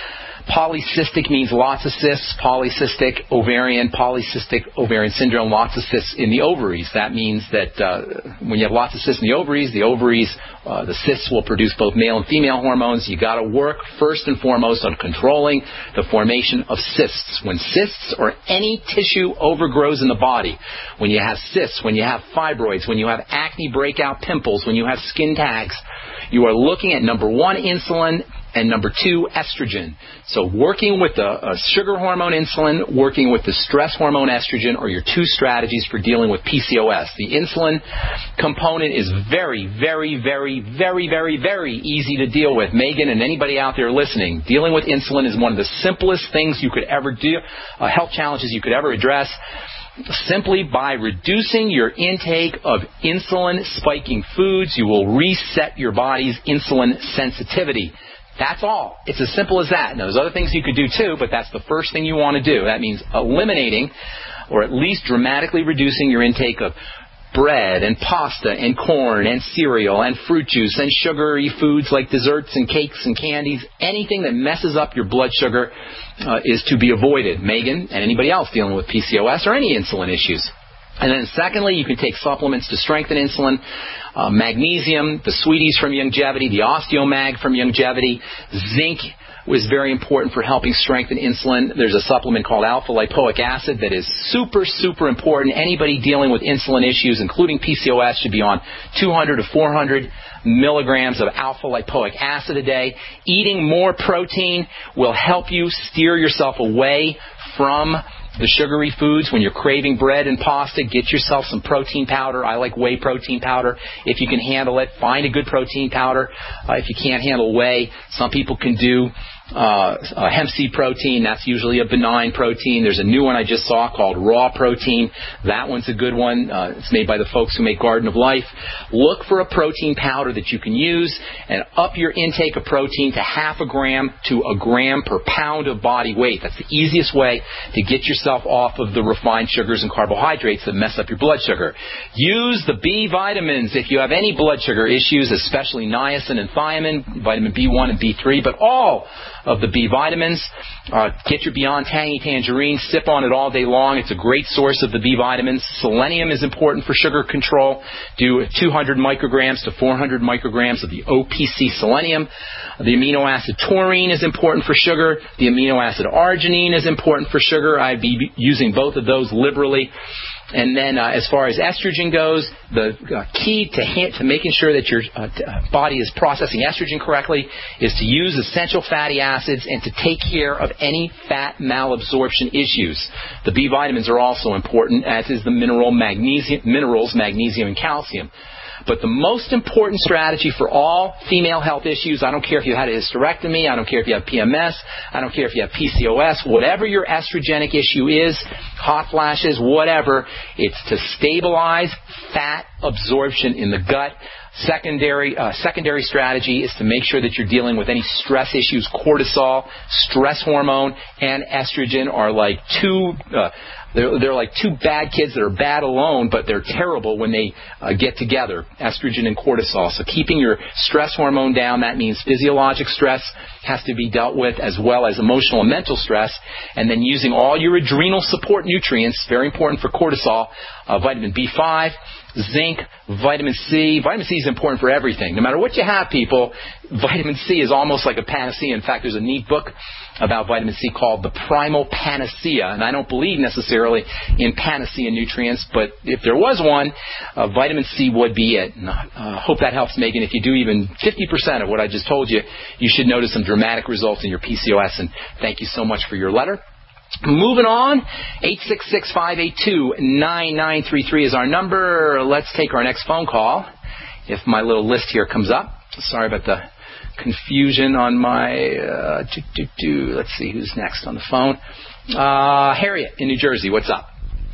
Polycystic means lots of cysts. Polycystic ovarian, polycystic ovarian syndrome, lots of cysts in the ovaries. That means that uh, when you have lots of cysts in the ovaries, the ovaries, uh, the cysts will produce both male and female hormones. You got to work first and foremost on controlling the formation of cysts. When cysts or any tissue overgrows in the body, when you have cysts, when you have fibroids, when you have acne breakout pimples, when you have skin tags, you are looking at number one, insulin, and number two, estrogen. So working with the uh, sugar hormone insulin, working with the stress hormone estrogen are your two strategies for dealing with P C O S. The insulin component is very, very, very, very, very, very easy to deal with. Megan and anybody out there listening, dealing with insulin is one of the simplest things you could ever do, uh, health challenges you could ever address. Simply by reducing your intake of insulin-spiking foods, you will reset your body's insulin sensitivity. That's all. It's as simple as that. Now, there's other things you could do too, but that's the first thing you want to do. That means eliminating or at least dramatically reducing your intake of bread and pasta and corn and cereal and fruit juice and sugary foods like desserts and cakes and candies. Anything that messes up your blood sugar uh, is to be avoided. Megan and anybody else dealing with P C O S or any insulin issues. And then secondly, you can take supplements to strengthen insulin, uh, magnesium, the Sweeties from Youngevity, the Osteomag from Youngevity, zinc was very important for helping strengthen insulin. There's a supplement called alpha-lipoic acid that is super, super important. Anybody dealing with insulin issues, including P C O S, should be on two hundred to four hundred milligrams of alpha-lipoic acid a day. Eating more protein will help you steer yourself away from the sugary foods. When you're craving bread and pasta, get yourself some protein powder. I like whey protein powder. If you can handle it, find a good protein powder. Uh, if you can't handle whey, some people can do uh, uh, hemp seed protein. That's usually a benign protein. There's a new one I just saw called raw protein. That one's a good one. Uh, it's made by the folks who make Garden of Life. Look for a protein powder that you can use and up your intake of protein to half a gram to a gram per pound of body weight. That's the easiest way to get yourself off of the refined sugars and carbohydrates that mess up your blood sugar. Use the B vitamins if you have any blood sugar issues, especially niacin and thiamine, vitamin B one and B three, but all of the B vitamins. Uh, get your Beyond Tangy Tangerine. Sip on it all day long. It's a great source of the B vitamins. Selenium is important for sugar control. Do two hundred micrograms to four hundred micrograms of the O P C selenium. The amino acid taurine is important for sugar. The amino acid arginine is important for sugar. I'd be using both of those liberally. And then uh, as far as estrogen goes, the uh, key to, ha- to making sure that your uh, t- uh, body is processing estrogen correctly is to use essential fatty acids and to take care of any fat malabsorption issues. The B vitamins are also important, as is the mineral magnesium, minerals, magnesium and calcium. But the most important strategy for all female health issues, I don't care if you had a hysterectomy, I don't care if you have P M S, I don't care if you have P C O S, whatever your estrogenic issue is, hot flashes, whatever, it's to stabilize fat absorption in the gut. Secondary uh, secondary strategy is to make sure that you're dealing with any stress issues. Cortisol, stress hormone, and estrogen are like two... Uh, They're, they're like two bad kids that are bad alone, but they're terrible when they uh, get together, estrogen and cortisol. So keeping your stress hormone down, that means physiologic stress has to be dealt with as well as emotional and mental stress. And then using all your adrenal support nutrients, very important for cortisol, uh, vitamin B five, zinc, vitamin C. Vitamin C is important for everything. No matter what you have, people, vitamin C is almost like a panacea. In fact, there's a neat book about vitamin C called The Primal Panacea, and I don't believe necessarily in panacea nutrients, but if there was one, uh, vitamin C would be it. And I uh, hope that helps, Megan. If you do even fifty percent of what I just told you, you should notice some dramatic results in your P C O S, and thank you so much for your letter. Moving on, eight six six, five eight two, nine nine three three is our number. Let's take our next phone call, if my little list here comes up. Sorry about the confusion on my, uh, doo, doo, doo. Let's see who's next on the phone. Uh, Harriet in New Jersey, what's up?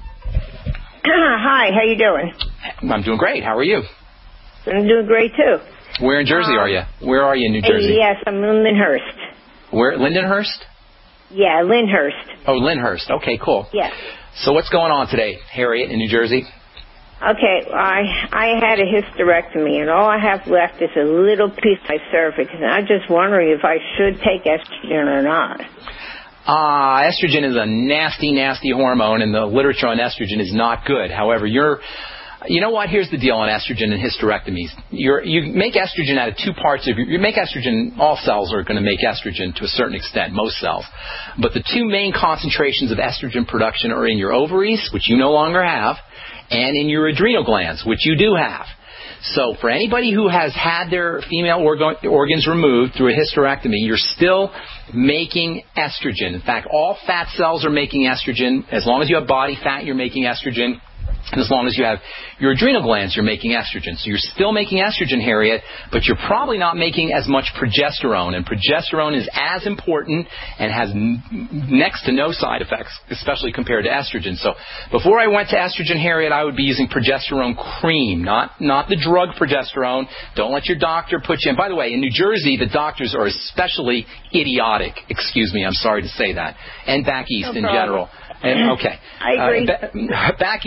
Hi, how you doing? I'm doing great. How are you? I'm doing great, too. Where in Jersey um, are you? Where are you in New Jersey? Yes, I'm in Lindenhurst. Where, Lindenhurst? Yeah, Lyndhurst. Oh, Lyndhurst. Okay, cool. Yes. So what's going on today, Harriet, in New Jersey? Okay, I I had a hysterectomy, and all I have left is a little piece of my cervix, and I'm just wondering if I should take estrogen or not. Uh, estrogen is a nasty, nasty hormone, and the literature on estrogen is not good. However, you're... You know what? Here's the deal on estrogen and hysterectomies. You're, you make estrogen out of two parts of your... You make estrogen... All cells are going to make estrogen to a certain extent, most cells. But the two main concentrations of estrogen production are in your ovaries, which you no longer have, and in your adrenal glands, which you do have. So for anybody who has had their female organ, organs removed through a hysterectomy, you're still making estrogen. In fact, all fat cells are making estrogen. As long as you have body fat, you're making estrogen. And as long as you have your adrenal glands, you're making estrogen. So you're still making estrogen, Harriet, but you're probably not making as much progesterone. And progesterone is as important and has n- next to no side effects, especially compared to estrogen. So before I went to estrogen, Harriet, I would be using progesterone cream, not, not the drug progesterone. Don't let your doctor put you in. By the way, in New Jersey, the doctors are especially idiotic. Excuse me, I'm sorry to say that. And back east no in problem. general. And, okay. I agree. Uh, ba- back east in general.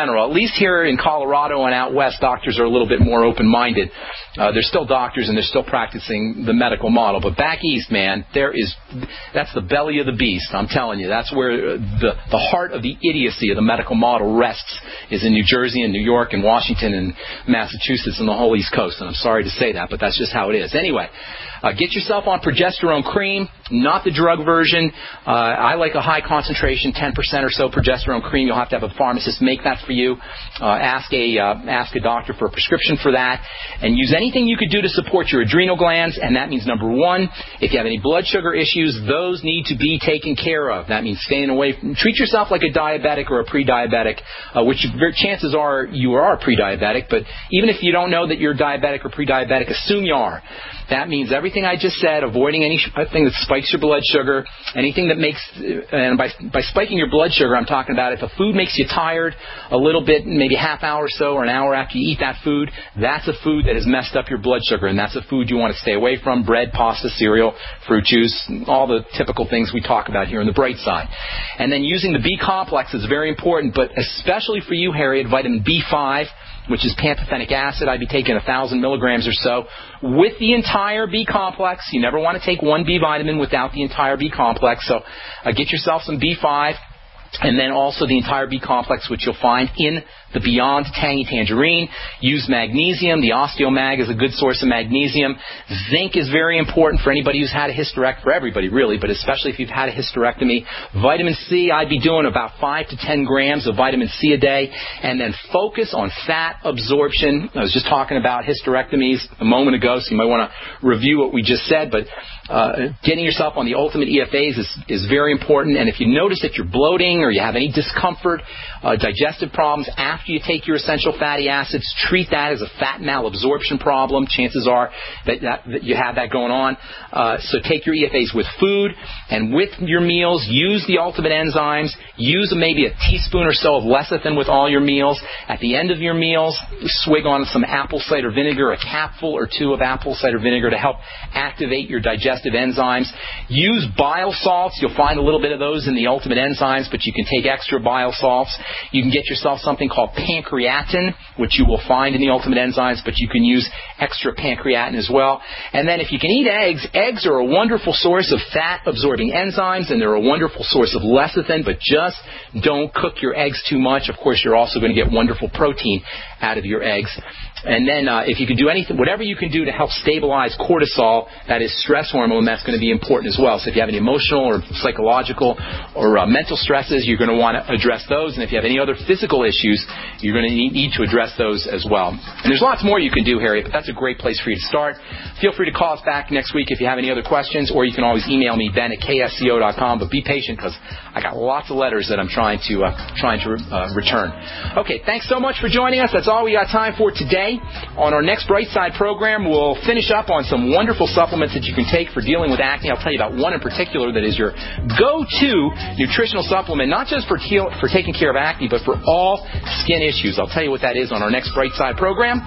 general. At least here in Colorado and out west, doctors are a little bit more open-minded. Uh, they're still doctors and they're still practicing the medical model. But back east, man, there is, that's the belly of the beast. I'm telling you, that's where the, the heart of the idiocy of the medical model rests, is in New Jersey and New York and Washington and Massachusetts and the whole East Coast. And I'm sorry to say that, but that's just how it is. Anyway, uh, get yourself on progesterone cream, not the drug version. Uh, I like a high concentration, ten percent or so progesterone cream. You'll have to have a pharmacist make that for you. Uh, ask a uh, ask a doctor for a prescription for that, and use anything you could do to support your adrenal glands. And that means, number one, if you have any blood sugar issues, those need to be taken care of. That means staying away from, treat yourself like a diabetic or a pre-diabetic, uh, which chances are you are pre-diabetic. But even if you don't know that you're diabetic or pre-diabetic, assume you are. That means everything I just said, avoiding anything that spikes your blood sugar, anything that makes, and by, by spiking your blood sugar, I'm talking about if a food makes you tired a little bit, maybe a half hour or so, or an hour after you eat that food, that's a food that has messed up your blood sugar, and that's a food you want to stay away from. Bread, pasta, cereal, fruit juice, all the typical things we talk about here on the bright side. And then using the B complex is very important, but especially for you, Harriet, vitamin B five, which is pantothenic acid. I'd be taking one thousand milligrams or so with the entire B complex. You never want to take one B vitamin without the entire B complex. So uh, get yourself some B five, and then also the entire B complex, which you'll find in the Beyond Tangy Tangerine. Use magnesium. The OsteoMag is a good source of magnesium. Zinc is very important for anybody who's had a hysterectomy, for everybody really, but especially if you've had a hysterectomy. Vitamin C, I'd be doing about five to ten grams of vitamin C a day, and then focus on fat absorption. I was just talking about hysterectomies a moment ago, so you might want to review what we just said, but uh, getting yourself on the Ultimate E F As is, is very important. And if you notice that you're bloating or you have any discomfort, uh, digestive problems after you take your essential fatty acids, treat that as a fat malabsorption problem. Chances are that, that, that you have that going on. Uh, so take your E F As with food, and with your meals, use the Ultimate enzymes. Use maybe a teaspoon or so of lecithin with all your meals. At the end of your meals, swig on some apple cider vinegar, a capful or two of apple cider vinegar to help activate your digestive enzymes. Use bile salts. You'll find a little bit of those in the Ultimate enzymes, but you can take extra bile salts. You can get yourself something called pancreatin, which you will find in the Ultimate enzymes, but you can use extra pancreatin as well. And then if you can eat eggs, eggs are a wonderful source of fat-absorbing enzymes, and they're a wonderful source of lecithin, but just don't cook your eggs too much. Of course, you're also going to get wonderful protein out of your eggs. And then uh, if you can do anything, whatever you can do to help stabilize cortisol, that is stress hormone, that's going to be important as well. So if you have any emotional or psychological or uh, mental stresses, you're going to want to address those. And if you have any other physical issues, you're going to need to address those as well. And there's lots more you can do, Harriet, but that's a great place for you to start. Feel free to call us back next week if you have any other questions, or you can always email me, Ben at K S C O dot com. But be patient, because I got lots of letters that I'm trying to uh, trying to uh, return. Okay, thanks so much for joining us. That's all we got time for today. On our next Bright Side program, we'll finish up on some wonderful supplements that you can take for dealing with acne. I'll tell you about one in particular that is your go-to nutritional supplement, not just for te- for taking care of acne, but for all skin issues. I'll tell you what that is on our next Bright Side program.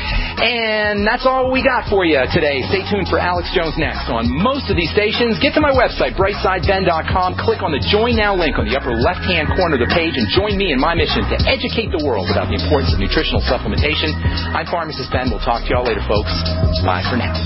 And that's all we got for you today. Stay tuned for Alex Jones next on most of these stations. Get to my website, bright side ben dot com. Click on the Join Now link on the upper left-hand corner of the page and join me in my mission to educate the world about the importance of nutritional supplementation. I'm Pharmacist Ben. We'll talk to y'all later, folks. Bye for now.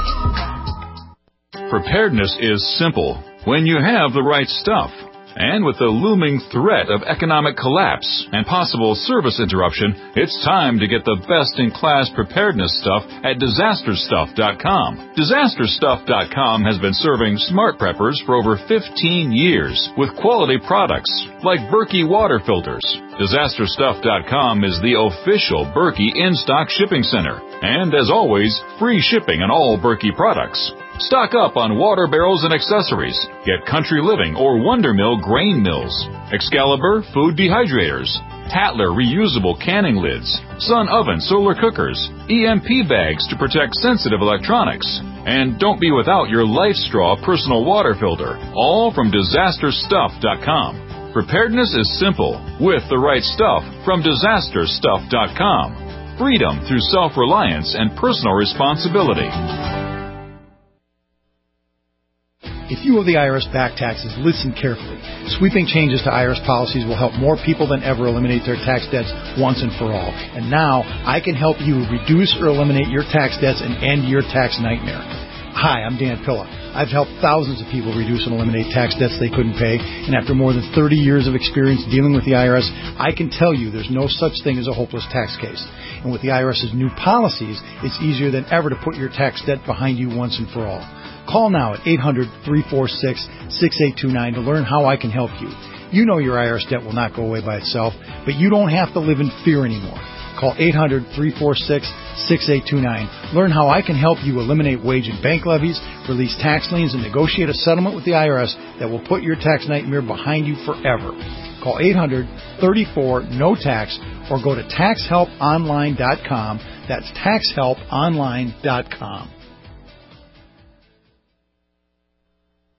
Preparedness is simple when you have the right stuff. And with the looming threat of economic collapse and possible service interruption, it's time to get the best-in-class preparedness stuff at disaster stuff dot com. disaster stuff dot com has been serving smart preppers for over fifteen years with quality products like Berkey water filters. disaster stuff dot com is the official Berkey in-stock shipping center. And as always, free shipping on all Berkey products. Stock up on water barrels and accessories. Get Country Living or Wonder Mill grain mills, Excalibur food dehydrators, Tatler reusable canning lids, Sun oven solar cookers, E M P bags to protect sensitive electronics. And don't be without your Life Straw personal water filter, all from disaster stuff dot com. Preparedness is simple with the right stuff from disaster stuff dot com. Freedom through self-reliance and personal responsibility. If you owe the I R S back taxes, listen carefully. Sweeping changes to I R S policies will help more people than ever eliminate their tax debts once and for all. And now, I can help you reduce or eliminate your tax debts and end your tax nightmare. Hi, I'm Dan Pilla. I've helped thousands of people reduce and eliminate tax debts they couldn't pay, and after more than thirty years of experience dealing with the I R S, I can tell you there's no such thing as a hopeless tax case. And with the IRS's new policies, it's easier than ever to put your tax debt behind you once and for all. Call now at eight hundred, three four six, six eight two nine to learn how I can help you. You know your I R S debt will not go away by itself, but you don't have to live in fear anymore. Call eight hundred, three four six, six eight two nine. Learn how I can help you eliminate wage and bank levies, release tax liens, and negotiate a settlement with the I R S that will put your tax nightmare behind you forever. Call eight hundred, three four, N O tax or go to tax help online dot com. That's tax help online dot com.